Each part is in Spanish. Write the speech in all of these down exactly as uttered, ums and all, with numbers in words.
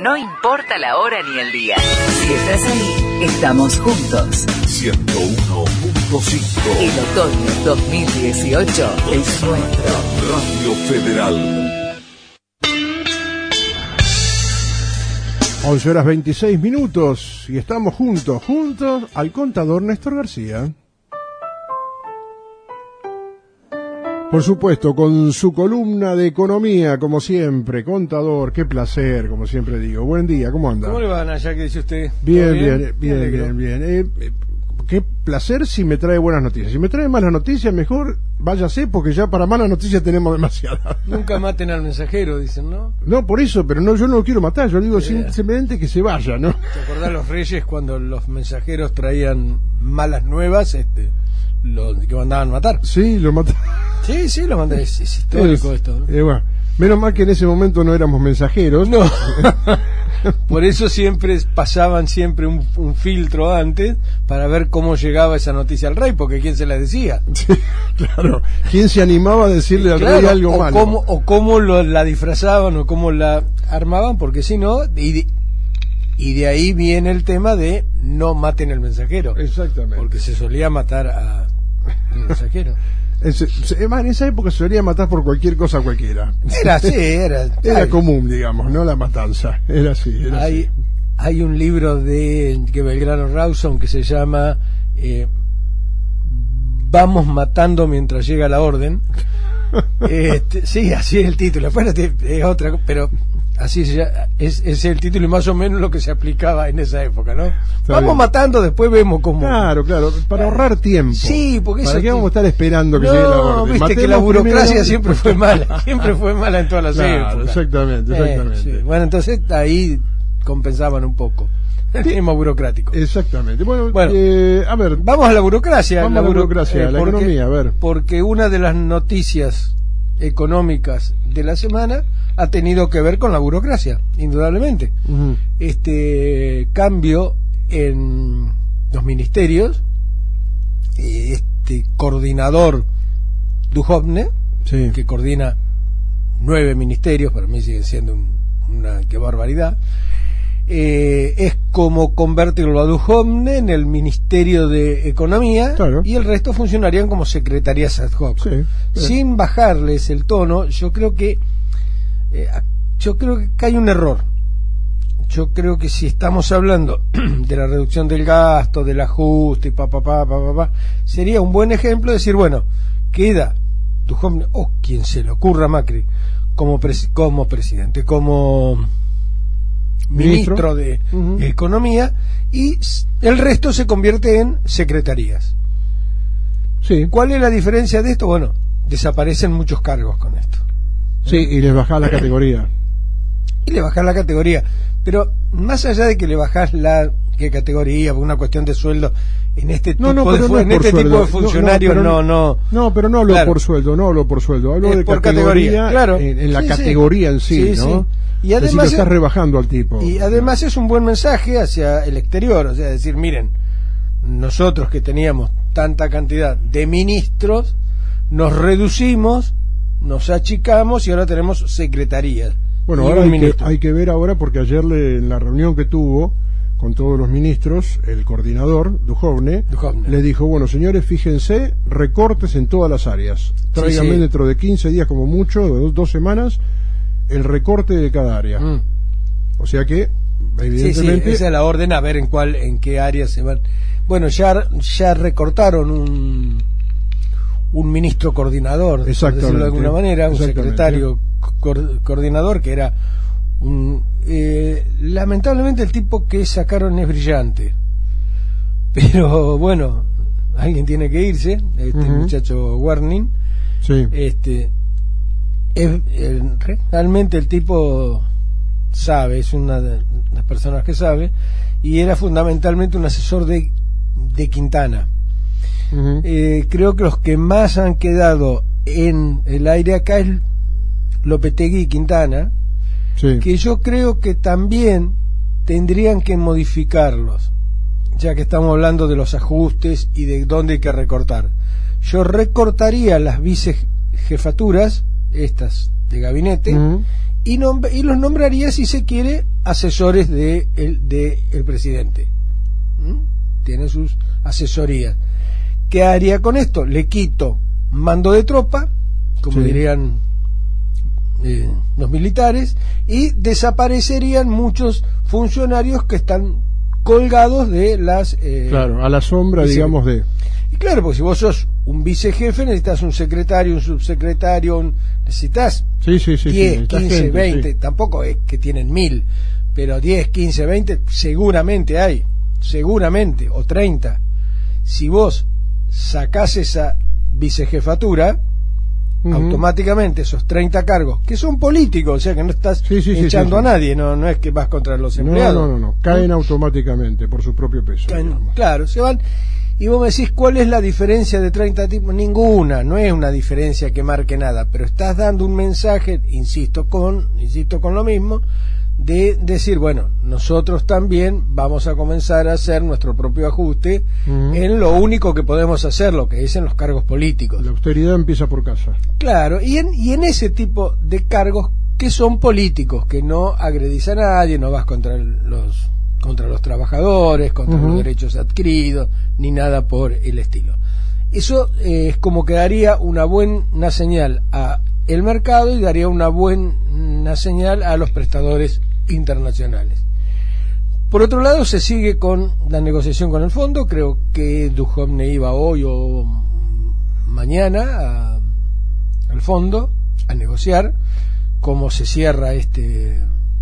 No importa la hora ni el día. Si estás ahí, estamos juntos. ciento uno punto cinco. El otoño dos mil dieciocho es nuestro. Radio Federal. once horas veintiséis minutos y estamos juntos, juntos al contador Néstor García. Por supuesto, con su columna de economía, como siempre. Contador, qué placer, como siempre digo. Buen día, ¿cómo anda? ¿Cómo le van allá, que dice usted? Bien, bien, bien, bien, bien, bien. Eh, eh, qué placer si me trae buenas noticias. Si me trae malas noticias, mejor váyase, porque ya para malas noticias tenemos demasiadas. Nunca maten al mensajero, dicen, ¿no? No, por eso, pero no, yo no lo quiero matar. Yo digo Yeah. simplemente que se vaya, ¿no? ¿Te acordás los reyes cuando los mensajeros traían malas nuevas, este, los que mandaban matar? Sí, lo mataron. Sí, sí, lo mandaban. Es, es histórico Es, esto, ¿no? eh, bueno, menos mal que en ese momento no éramos mensajeros. No. Por eso siempre pasaban siempre un, un filtro antes para ver cómo llegaba esa noticia al rey, porque quién se la decía. Sí, claro. ¿Quién se animaba a decirle al Claro, rey algo o malo? Cómo, o cómo lo, la disfrazaban o cómo la armaban, porque si no, y de, y de ahí viene el tema de no maten al mensajero. Exactamente. Porque se solía matar a, al mensajero. En, se- se- en esa época se solía matar por cualquier cosa cualquiera. Era así, era. Era ay, común, digamos, no la matanza. Era así. Era hay, así. hay un libro de que Belgrano Rawson que se llama eh, Vamos matando mientras llega la orden. Este, sí, así es el título. Espérate, es otra, co- pero así se llama, es, es el título y más o menos lo que se aplicaba en esa época, ¿no? Vamos bien. matando, después vemos cómo. Claro, claro, para ahorrar tiempo. Sí, porque ¿Para eso qué te- vamos a estar esperando que no, llegue la orden? viste que la Matemos burocracia primero. siempre fue mala, siempre fue mala en todas las Claro, épocas. exactamente, Eh, exactamente. sí. Bueno, entonces ahí compensaban un poco el tema burocrático. Exactamente. Bueno, Bueno. eh, a ver, Vamos a la burocracia. Vamos la a la buro- burocracia, la economía, a ver. Porque una de las noticias económicas de la semana ha tenido que ver con la burocracia, indudablemente. ujú, Este cambio en los ministerios, eh, este coordinador Duhovne, sí. que coordina nueve ministerios, para mí sigue siendo un- una qué barbaridad, eh, es como convertirlo a Duhovne en el Ministerio de Economía, Claro. y el resto funcionarían como secretarías ad hoc. Sí, sí. Sin bajarles el tono, yo creo que eh, yo creo que hay un error. Yo creo que si estamos hablando de la reducción del gasto, del ajuste, pa, pa, pa, pa, pa, pa, sería un buen ejemplo decir, bueno, queda Duhovne, o quien se le ocurra, Macri, como, pres- como presidente, como ministro, Ministro. de Ujú. Economía, y s- el resto se convierte en secretarías. Sí, ¿Cuál es la diferencia de esto? Bueno, desaparecen muchos cargos con esto. sí, y les bajás la categoría. Y le bajás la categoría. Pero más allá de que le bajás la ¿qué categoría? Por una cuestión de sueldo, en este tipo, No, no, de, pero fu- no es en por este sueldo. tipo de No, no, funcionarios pero no, no- no. No, pero no hablo Claro. por sueldo, no hablo por sueldo, hablo Es de por categoría, categoría, claro. en, en la Sí, sí. categoría en sí, Sí, ¿no? sí. Y Es decir, además lo estás es- rebajando al tipo. Y además es un buen mensaje hacia el exterior, o sea, decir, miren, nosotros que teníamos tanta cantidad de ministros, nos reducimos, nos achicamos y ahora tenemos secretarías. Bueno, y ahora un hay que, ministro. hay que ver ahora, porque ayer le- en la reunión que tuvo con todos los ministros, el coordinador, Duhovne, Duhovne. le dijo, bueno, señores, fíjense, recortes en todas las áreas. Tráiganme sí. dentro de quince días como mucho, de dos, dos semanas, el recorte de cada área. Mm. O sea que, Sí, sí, evidentemente... esa es la orden, a ver en cuál, en qué área se van. Bueno, ya, ya recortaron un un ministro coordinador, por Exactamente, decirlo de alguna manera, un exactamente. secretario co- coordinador que era un eh, lamentablemente el tipo que sacaron es brillante, pero bueno, alguien tiene que irse, este Ujú. muchacho Warning, Sí, este es, eh, realmente el tipo sabe, es una de las personas que sabe, y era fundamentalmente un asesor de, de Quintana. ujú, Eh, creo que los que más han quedado en el aire acá es Lopetegui y Quintana, sí. que yo creo que también tendrían que modificarlos, ya que estamos hablando de los ajustes y de dónde hay que recortar. Yo recortaría las vicejefaturas, estas de gabinete, Ujú. y, nomb- y los nombraría, si se quiere, asesores de el, de el presidente. ¿Mm? Tiene sus asesorías. ¿Qué haría con esto? Le quito mando de tropa, como sí. dirían eh, los militares, y desaparecerían muchos funcionarios que están colgados de las... Eh, claro, a la sombra, vice- digamos, de... Y claro, porque si vos sos un vicejefe, necesitas un secretario, un subsecretario, un, necesitas Sí, sí, sí. diez, sí, esta quince, gente, veinte, sí. tampoco es que tienen mil, pero diez, quince, veinte seguramente hay, seguramente, o treinta. Si vos sacás esa vicejefatura, Ujú. automáticamente esos treinta cargos, que son políticos, o sea que no estás Sí, sí, sí, echando sí, sí. a nadie, no, no es que vas contra los No, empleados. no, no, no, caen automáticamente por su propio peso. Caen- digamos. Claro, se van. Y vos me decís, ¿cuál es la diferencia de treinta tipos? Ninguna, no es una diferencia que marque nada, pero estás dando un mensaje, insisto con, insisto con lo mismo, de decir, bueno, nosotros también vamos a comenzar a hacer nuestro propio ajuste Ujú. en lo único que podemos hacer, lo que es en los cargos políticos. La austeridad empieza por casa. Claro, y en, y en ese tipo de cargos que son políticos, que no agredís a nadie, no vas contra el- los contra los trabajadores, contra Ujú. los derechos adquiridos, ni nada por el estilo. Eso eh, es como que daría una buena señal a el mercado y daría una buena señal a los prestadores internacionales. Por otro lado, se sigue con la negociación con el fondo. Creo que Duhovne iba hoy o mañana a- al fondo a negociar cómo se cierra este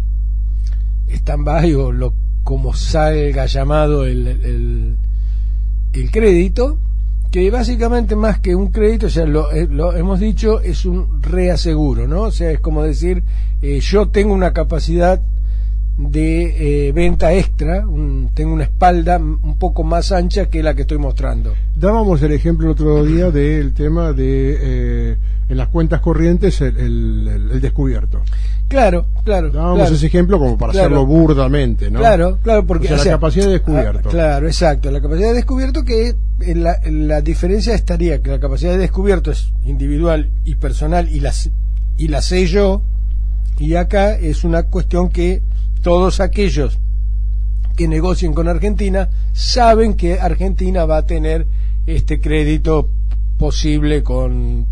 stand-by o lo como salga llamado el, el, el crédito, que básicamente más que un crédito, o sea, lo, eh, lo hemos dicho, es un reaseguro, ¿no? O sea, es como decir, eh, yo tengo una capacidad de eh, venta extra, un, tengo una espalda un poco más ancha que la que estoy mostrando. Dábamos el ejemplo el otro día del tema de eh, en las cuentas corrientes el, el, el- el descubierto. Claro, claro. Dábamos claro. ese ejemplo como para Claro. hacerlo burdamente, ¿no? Claro, claro, porque O sea, la capacidad de descubierto. ah, claro, exacto, la capacidad de descubierto, que en la, en la diferencia estaría que la capacidad de descubierto es individual y personal y las y la sé yo, y acá es una cuestión que todos aquellos que negocien con Argentina saben que Argentina va a tener este crédito posible con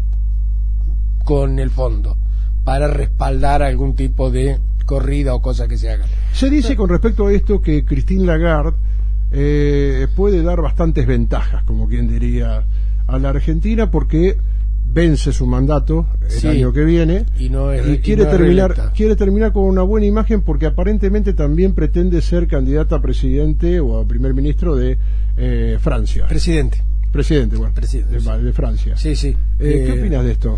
con el fondo para respaldar algún tipo de corrida o cosa que se haga. Se dice con respecto a esto que Christine Lagarde eh, puede dar bastantes ventajas, como quien diría, a la Argentina porque vence su mandato el Sí. año que viene Y no es- y y quiere no es terminar reelecta. quiere terminar con una buena imagen porque aparentemente también pretende ser candidata a presidente o a primer ministro de eh, Francia. Presidente. Presidente, bueno, Presidente, de, sí. de Francia. Sí, sí. Eh, ¿Qué Eh, opinas de esto?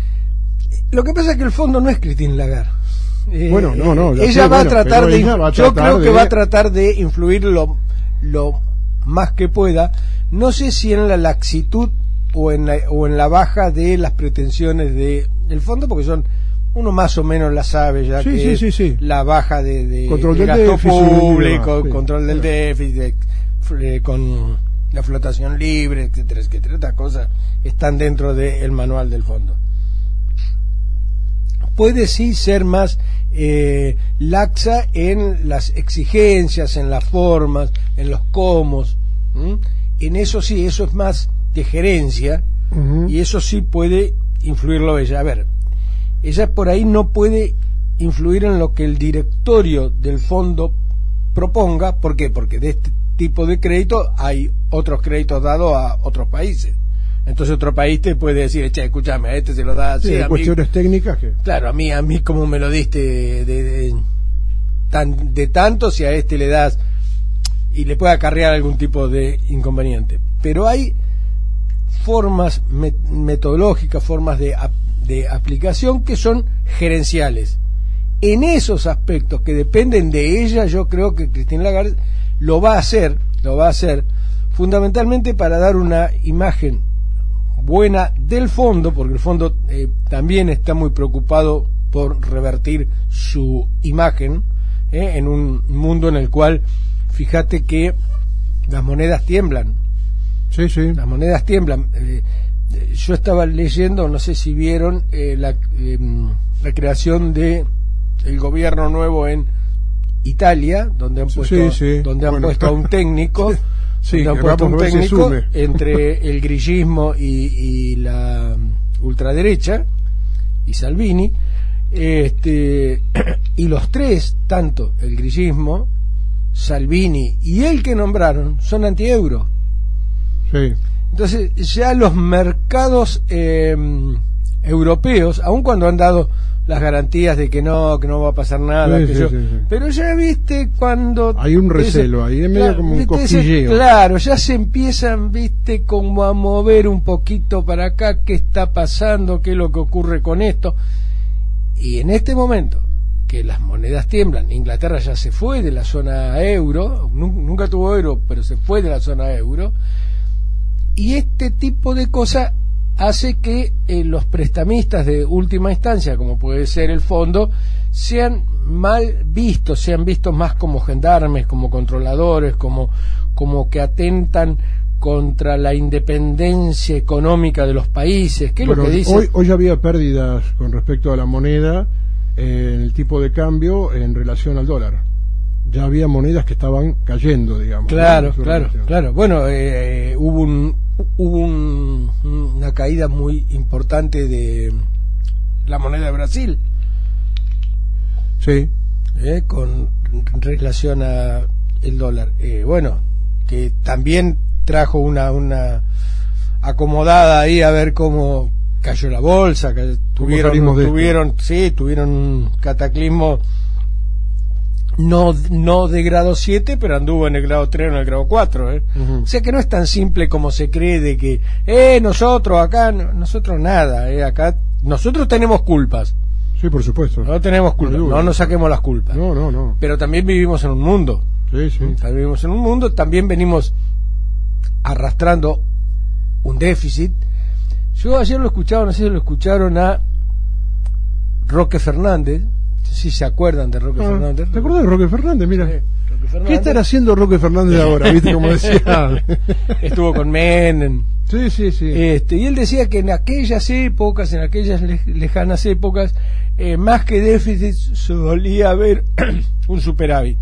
Lo que pasa es que el fondo no es Christine Lagarde. Eh, Bueno, no, no, ya ella sé, va bueno, a tratar pero de, ella va a yo tratar creo que de- va a tratar de influir lo, lo más que pueda. No sé si en la laxitud o en la, o en la baja de las pretensiones de el fondo, porque son uno más o menos la sabe ya, Sí, que sí, es sí, sí. la baja de, de Control del del gasto déficit y público, demás, sí. control del Claro. déficit, de- eh, con la flotación libre, etcétera, etcétera. Estas cosas están dentro del manual del fondo. Puede sí ser más eh, laxa en las exigencias, en las formas, en los cómo. ¿m? En eso sí, eso es más de gerencia, Ujú. y eso sí puede influirlo ella. A ver, ella por ahí no puede influir en lo que el directorio del fondo proponga. ¿Por qué? Porque de este tipo de crédito hay otros créditos dados a otros países. Entonces otro país te puede decir, che, escúchame, a este se lo da así, Sí, a mí- cuestiones técnicas que claro, a mí, a mí como me lo diste de, de, de- tan, de tanto, si a este le das y le puede acarrear algún tipo de inconveniente. Pero hay formas met- metodológicas, formas de, ap- de aplicación que son gerenciales. En esos aspectos que dependen de ella, yo creo que Christine Lagarde lo va a hacer, lo va a hacer fundamentalmente para dar una imagen buena del fondo, porque el fondo eh, también está muy preocupado por revertir su imagen eh, en un mundo en el cual, fíjate que las monedas tiemblan, sí, sí. las monedas tiemblan. Eh, eh, yo estaba leyendo, no sé si vieron, eh, la, eh, la creación de el gobierno nuevo en Italia, donde han puesto, Sí, sí. donde han Bueno. puesto a un técnico, Sí, donde han que puesto a un vamos a ver si técnico sume. entre el grillismo y, y la ultraderecha y Salvini, este, y los tres, tanto el grillismo, Salvini y el que nombraron, son anti-euro. Sí. Entonces ya los mercados eh, europeos, aun cuando han dado las garantías de que no, que no va a pasar nada, Sí, que sí, yo- sí, sí. pero ya viste cuando Hay un recelo ahí, es medio como un viste, ese- cosquilleo. claro, ya se empiezan, viste, como a mover un poquito para acá, qué está pasando, qué es lo que ocurre con esto. Y en este momento que las monedas tiemblan, Inglaterra ya se fue de la zona euro, nu- nunca tuvo euro, pero se fue de la zona euro, y este tipo de cosas hace que eh, los prestamistas de última instancia, como puede ser el fondo, sean mal vistos, sean vistos más como gendarmes, como controladores, como, como que atentan contra la independencia económica de los países. ¿Qué es Bueno, lo que dice? hoy, hoy había pérdidas con respecto a la moneda eh, en el tipo de cambio en relación al dólar. Ya había monedas que estaban cayendo, digamos. Claro, ¿no? En su claro, relación. claro. Bueno, eh, hubo un, hubo un- una caída muy importante de la moneda de Brasil, Sí. eh, con relación a el dólar. Eh, bueno, que también trajo una una acomodada ahí a ver cómo cayó la bolsa, que tuvieron salimos de esto? tuvieron sí, tuvieron un cataclismo no no de grado siete, pero anduvo en el grado tres o en el grado cuatro, ¿eh? Ujú. O sea que no es tan simple como se cree de que eh nosotros acá no- nosotros nada, eh, acá nosotros tenemos culpas. Sí, por supuesto. No tenemos culpas, No hay duda. no nos saquemos las culpas. No, no, no. Pero también vivimos en un mundo. Sí, sí. También vivimos en un mundo, también venimos arrastrando un déficit. Yo ayer lo escuchaba, no sé si lo escucharon a Roque Fernández, si se acuerdan de Roque Ah, Fernández. ¿te acuerdas de Roque Fernández? Mira. Sí, Roque Fernández. ¿Qué estará haciendo Roque Fernández ahora? ¿Viste cómo decía? Estuvo con Menem. Sí, sí, sí. Este, y él decía que en aquellas épocas, en aquellas le- lejanas épocas, eh, más que déficit solía haber un superávit.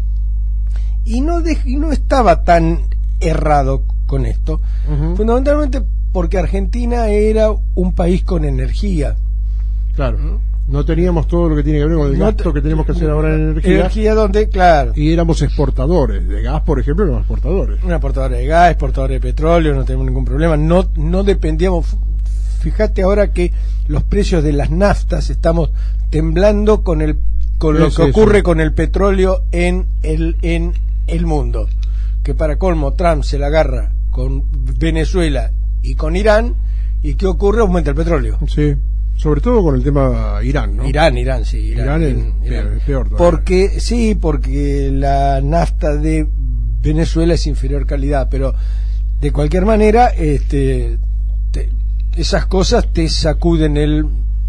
Y no, de- y no estaba tan errado con esto, Ujú. fundamentalmente porque Argentina era un país con energía. Claro. No teníamos todo lo que tiene que ver con el No gasto te- que tenemos que hacer ahora en energía. Energía donde, claro, Y éramos exportadores. De gas, por ejemplo, éramos exportadores. una exportadora de gas, exportadora de petróleo, no tenemos ningún problema, no, no dependíamos. Fíjate ahora que los precios de las naftas estamos temblando con el con lo Es que eso. ocurre con el petróleo en el en el mundo, que para colmo Trump se la agarra con Venezuela y con Irán, y ¿qué ocurre? Aumenta el petróleo. Sí. Sobre todo con el tema Irán, ¿no? Irán, Irán, sí, Irán, Irán es Irán, peor, Irán. es peor todavía. Porque sí, porque la nafta de Venezuela es inferior calidad, pero de cualquier manera, este, te- esas cosas te sacuden el,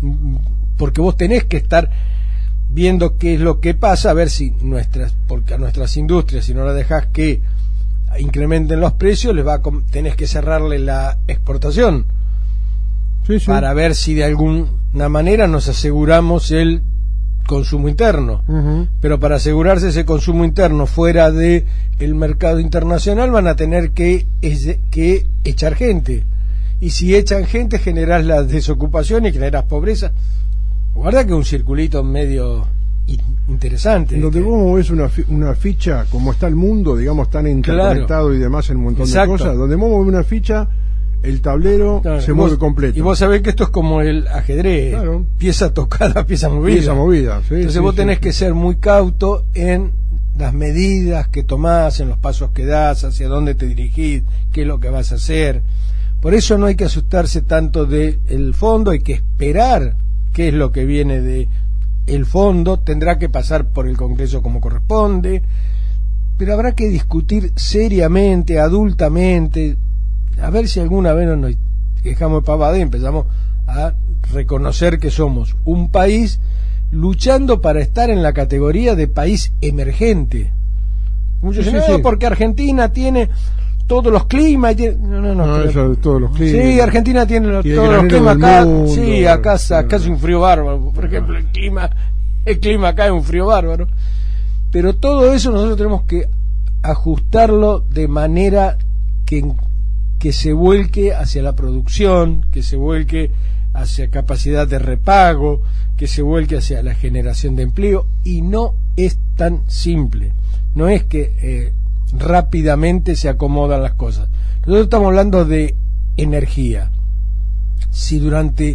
porque vos tenés que estar viendo qué es lo que pasa, a ver si nuestras, porque a nuestras industrias, si no las dejás que incrementen los precios, les va a, com- tenés que cerrarle la exportación. Sí, sí. Para ver si de alguna manera nos aseguramos el consumo interno. Ujú. Pero para asegurarse ese consumo interno fuera de el mercado internacional van a tener que, es- que echar gente. Y si echan gente generás la desocupación y generás pobreza. Guarda que es un circulito medio in- interesante. Donde este. vos ves una, fi- una ficha, como está el mundo, digamos, tan interconectado y demás en un montón Exacto. de cosas, donde vos movés una ficha, el tablero Claro, se y mueve vos- completo. Y vos sabés que esto es como el ajedrez, Claro. pieza tocada, pieza movida. Pieza movida, sí, Entonces sí, vos sí, tenés sí. que ser muy cauto en las medidas que tomás, en los pasos que das, hacia dónde te dirigís, qué es lo que vas a hacer. Por eso no hay que asustarse tanto del fondo, hay que esperar qué es lo que viene de el fondo, tendrá que pasar por el Congreso como corresponde, pero habrá que discutir seriamente, adultamente, a ver si alguna vez no nos dejamos de pavada y empezamos a reconocer que somos un país luchando para estar en la categoría de país emergente. Muchos Sí, dicen, sí, "No, sí. porque Argentina tiene todos los climas". y tiene-". No, no, no. No, pero- eso de todos los climas. Sí, Argentina tiene los- Y el todos los granero climas del acá. mundo. Sí, acá, acá Sí. hace un frío bárbaro. Por ejemplo, el clima, el clima acá es un frío bárbaro. Pero todo eso nosotros tenemos que ajustarlo de manera que, que se vuelque hacia la producción, que se vuelque hacia capacidad de repago, que se vuelque hacia la generación de empleo, y no es tan simple. No es que eh, rápidamente se acomodan las cosas. Nosotros estamos hablando de energía. Si durante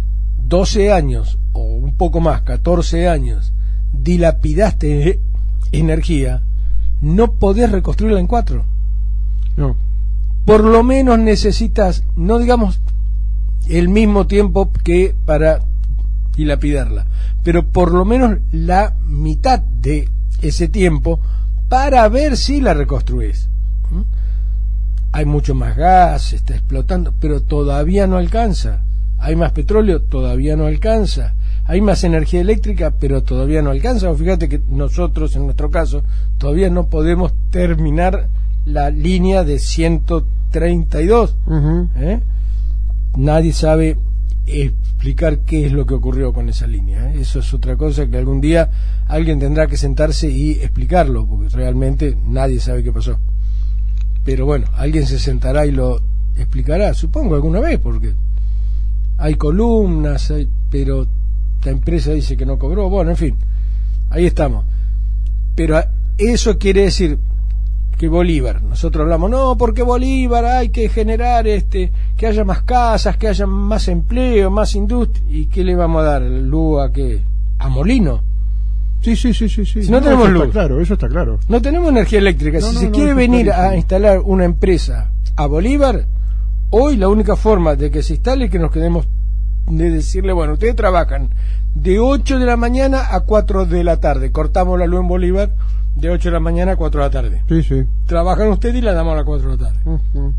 doce años, o un poco más, catorce años, dilapidaste energía, no podés reconstruirla en cuatro. No. Por lo menos necesitas, no digamos el mismo tiempo que para dilapidarla, pero por lo menos la mitad de ese tiempo para ver si la reconstruís. ¿Mm? Hay mucho más gas, se está explotando, pero todavía no alcanza. Hay más petróleo, todavía no alcanza. Hay más energía eléctrica, pero todavía no alcanza. O fíjate que nosotros, en nuestro caso, todavía no podemos terminar la línea de ciento treinta y dos. Uh-huh. ¿Eh? Nadie sabe explicar qué es lo que ocurrió con esa línea, ¿eh? Eso es otra cosa que algún día alguien tendrá que sentarse y explicarlo, porque realmente nadie sabe qué pasó. Pero bueno, alguien se sentará y lo explicará, supongo, alguna vez, porque hay columnas, hay, pero la empresa dice que no cobró. Bueno, en fin, ahí estamos. Pero eso quiere decir que Bolívar, nosotros hablamos, no, porque Bolívar hay que generar este, que haya más casas, que haya más empleo, más industria. ¿Y qué le vamos a dar? ¿Luz a qué? ¿A molino? Sí, sí, sí, sí, sí. Si no, no tenemos eso luz, está claro, eso está claro. No tenemos energía eléctrica. No, si no, se no, quiere eso venir está a instalar una empresa a Bolívar, hoy la única forma de que se instale es que nos quedemos de decirle, bueno, ustedes trabajan de ocho de la mañana a cuatro de la tarde, cortamos la luz en Bolívar de ocho de la mañana a cuatro de la tarde. Sí, sí. Trabajan ustedes y la damos a las cuatro de la tarde. Uh-huh.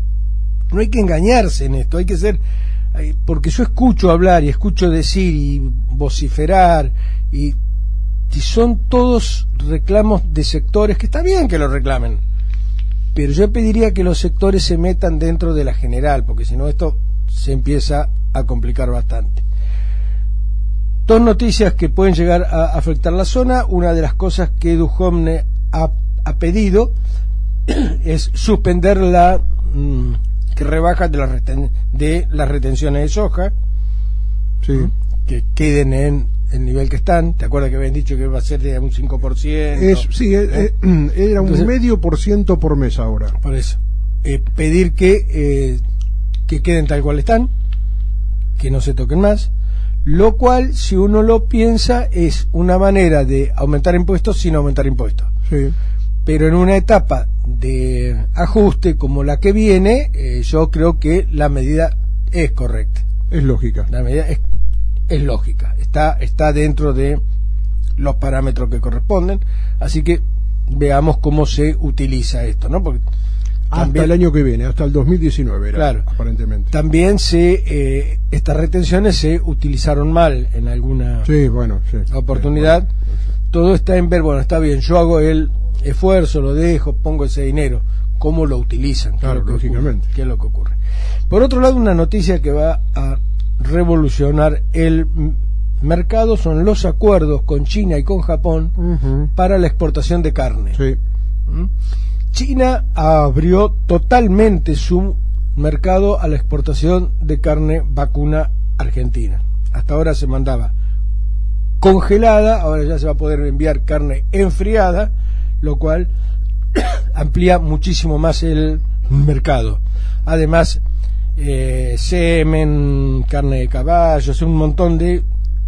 No hay que engañarse en esto, hay que ser, porque yo escucho hablar y escucho decir y vociferar, y, y son todos reclamos de sectores que está bien que los reclamen, pero yo pediría que los sectores se metan dentro de la general, porque si no esto se empieza a complicar bastante. Dos noticias que pueden llegar a afectar la zona. Una de las cosas que Duhovne ha, ha pedido es suspender la mmm, que rebaja de, la reten, de las retenciones de soja, sí, que queden en el nivel que están. ¿Te acuerdas que habían dicho que va a ser de un cinco por ciento? Es, sí, ¿Eh? eh, era un Entonces, medio por ciento por mes ahora. Por eso. Eh, pedir que, eh, que queden tal cual están, que no se toquen más. Lo cual, si uno lo piensa, es una manera de aumentar impuestos sin aumentar impuestos. Sí. Pero en una etapa de ajuste como la que viene, eh, yo creo que la medida es correcta. Es lógica. La medida es, es lógica. Está, está dentro de los parámetros que corresponden. Así que veamos cómo se utiliza esto, ¿no? Porque hasta también, el año que viene, hasta el dos mil diecinueve era, claro, aparentemente. También se eh, estas retenciones se utilizaron mal en alguna sí, bueno, sí, oportunidad. Sí, bueno, sí. Todo está en ver, bueno, está bien, yo hago el esfuerzo, lo dejo, pongo ese dinero. ¿Cómo lo utilizan? Claro, ¿Qué es lógicamente. ¿Qué es lo que ocurre? Por otro lado, una noticia que va a revolucionar el mercado son los acuerdos con China y con Japón uh-huh. para la exportación de carne. Sí. ¿Mm? China abrió totalmente su mercado a la exportación de carne vacuna argentina. Hasta ahora se mandaba congelada, ahora ya se va a poder enviar carne enfriada, lo cual amplía muchísimo más el mercado. Además, eh, semen, carne de caballos, un montón de,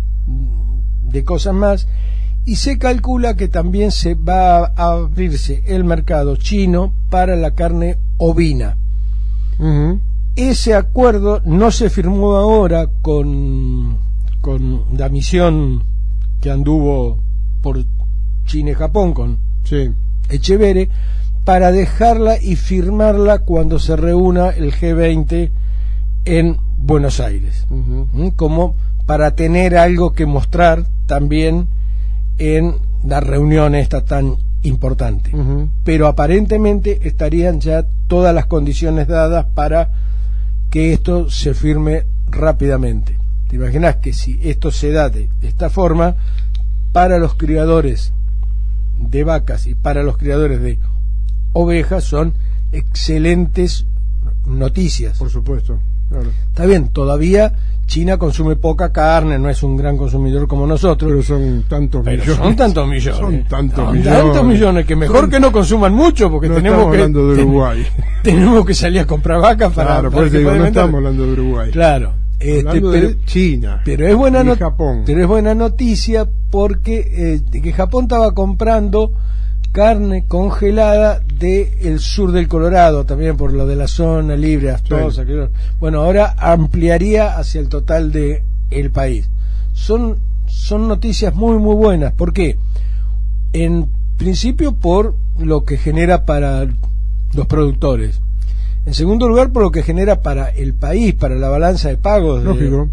de cosas más. Y se calcula que también se va a abrirse el mercado chino para la carne ovina. Uh-huh. Ese acuerdo no se firmó ahora con, con la misión que anduvo por China y Japón, con sí. Echeverre, para dejarla y firmarla cuando se reúna el G veinte en Buenos Aires. Uh-huh. Como para tener algo que mostrar también en la reunión esta tan importante. Uh-huh. Pero aparentemente estarían ya todas las condiciones dadas para que esto se firme rápidamente. ¿Te imaginas que si esto se da de esta forma, para los criadores de vacas y para los criadores de ovejas son excelentes noticias. Por supuesto, claro. Está bien, todavía China consume poca carne, no es un gran consumidor como nosotros. Pero son tantos Pero millones. son tantos millones. Son tantos Son millones. tantos millones que mejor Son- que no consuman mucho porque No tenemos estamos que hablando de Uruguay. tenemos que salir a comprar vacas para, Claro, para por eso que digo, puedan no vender. estamos hablando de Uruguay. Claro. Este, Hablando pero, de China. pero es buena y not- Japón. pero es buena noticia porque eh, que Japón estaba comprando carne congelada del sur del Colorado, también por lo de la zona libre aftosa. Sí. Que- bueno, ahora ampliaría hacia el total de el país. Son son noticias muy muy buenas. ¿Por qué? En principio por lo que genera para los productores. En segundo lugar, por lo que genera para el país, para la balanza de pagos Lógico.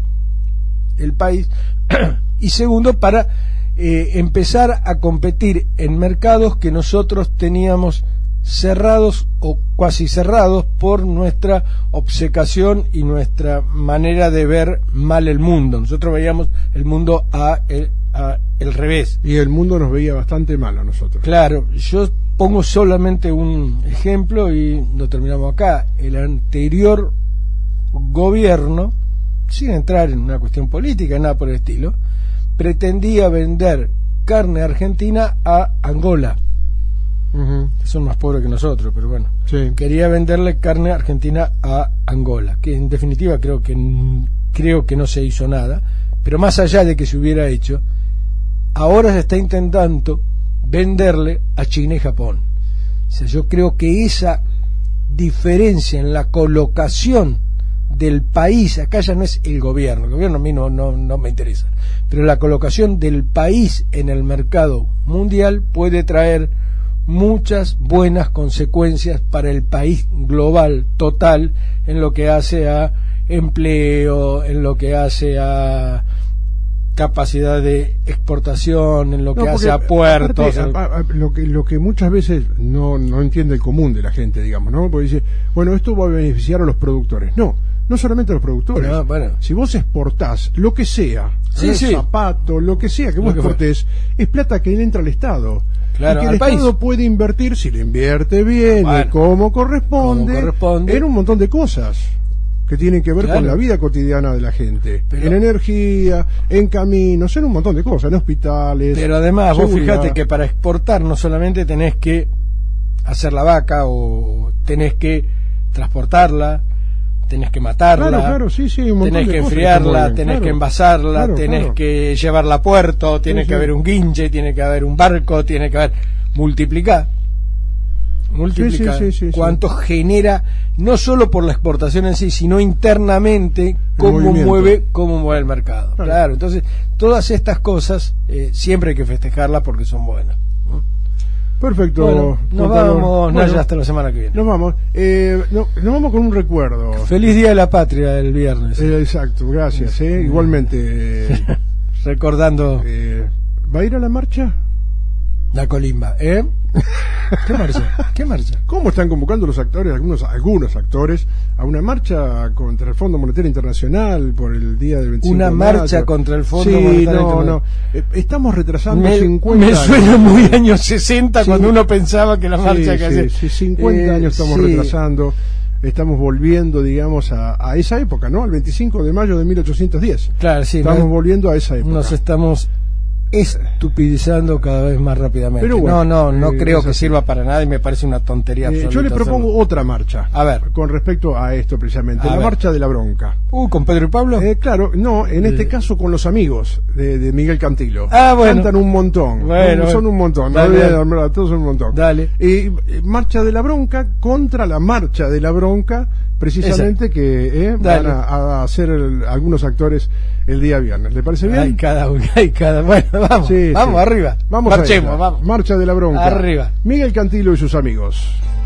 del país. Y segundo, para eh, empezar a competir en mercados que nosotros teníamos cerrados o cuasi cerrados por nuestra obcecación y nuestra manera de ver mal el mundo. Nosotros veíamos el mundo a el, a el revés. Y el mundo nos veía bastante mal a nosotros. Claro, yo pongo solamente un ejemplo y lo terminamos acá. El anterior gobierno, sin entrar en una cuestión política, nada por el estilo, pretendía vender carne argentina a Angola, Ujú. que son más pobres que nosotros, pero bueno. Sí. Quería venderle carne argentina a Angola, que en definitiva creo que creo que no se hizo nada, pero más allá de que se hubiera hecho, ahora se está intentando venderle a China y Japón. O sea, yo creo que esa diferencia en la colocación del país, acá ya no es el gobierno, el gobierno a mí no, no, no me interesa, pero la colocación del país en el mercado mundial puede traer muchas buenas consecuencias para el país global total en lo que hace a empleo, en lo que hace a capacidad de exportación, en lo que No, hace porque, a puertos. aparte, a- a- lo que lo que muchas veces no no entiende el común de la gente, digamos, ¿no? Porque dice, bueno, esto va a beneficiar a los productores. No, no solamente a los productores. No, bueno. Si vos exportás lo que sea, Sí, ¿eh? sí. zapato, lo que sea que Lo vos que exportés, es plata que le entra al Estado. Claro, y que al el país. Estado puede invertir, si le invierte bien, Bueno, y como corresponde, como corresponde. en un montón de cosas que tienen que ver Claro. con la vida cotidiana de la gente. Pero- en energía, en caminos, en un montón de cosas, en hospitales. Pero además, vos seguridad. fijate que para exportar no solamente tenés que hacer la vaca o tenés que transportarla, tenés que matarla, Claro, claro, sí, sí, un montón tenés de que cosas que enfriarla, mueven, tenés claro. que envasarla, Claro, tenés claro. que llevarla a puerto, tiene Sí, que sí. haber un guinche, tiene que haber un barco, tiene que haber multiplicar. Multiplicar Sí, sí, sí, sí, cuánto genera no solo por la exportación en sí, sino internamente cómo movimiento. mueve cómo mueve el mercado. Claro. Claro, entonces todas estas cosas eh, siempre hay que festejarlas porque son buenas. Perfecto. Bueno, nos contador. vamos, Bueno, Naya, hasta la semana que viene. Nos vamos. Eh, no, nos vamos con un recuerdo. Feliz Día de la Patria el viernes. Eh, exacto, gracias. Eh. Igualmente. eh, Recordando eh, ¿Va a ir a la marcha? la colimba, ¿eh? ¿Qué marcha? ¿Qué marcha? ¿Cómo están convocando los actores, algunos algunos actores, a una marcha contra el Fondo Monetario Internacional por el día del veinticinco Una de marcha mayo? contra el Fondo sí, Monetario no, Internacional. no. Eh, estamos retrasando Me, cincuenta me años. suena muy años sesenta Sí. cuando uno pensaba que la marcha Sí, que sí, hace sí, cincuenta eh, años estamos sí. retrasando. Estamos volviendo, digamos, a, a esa época, ¿no? Al veinticinco de mayo de mil ochocientos diez. Claro, sí, Estamos nos, volviendo a esa época. nos estamos estupidizando cada vez más rápidamente. Pero bueno, no, no, no eh, creo es que así. sirva para nada y me parece una tontería Eh, absoluta. yo le propongo hacerlo. otra marcha. A ver. Con respecto a esto precisamente. A la ver. marcha de la bronca. Uh, con Pedro y Pablo. Eh, claro, no, en este Eh. caso con los amigos de, de Miguel Cantilo. Ah, bueno. Cantan un montón. Bueno, son bueno. un montón. Dale, no voy a dale. nombrar a todos, son un montón. Dale. Y eh, marcha de la bronca contra la marcha de la bronca, precisamente que eh, van Dale. a, a hacer el- algunos actores el día viernes. ¿Le parece bien? Hay cada uno, hay cada. Bueno, vamos, Sí, vamos sí. arriba. Vamos a Marchemos, ella. vamos. Marcha de la bronca. Arriba. Miguel Cantilo y sus amigos.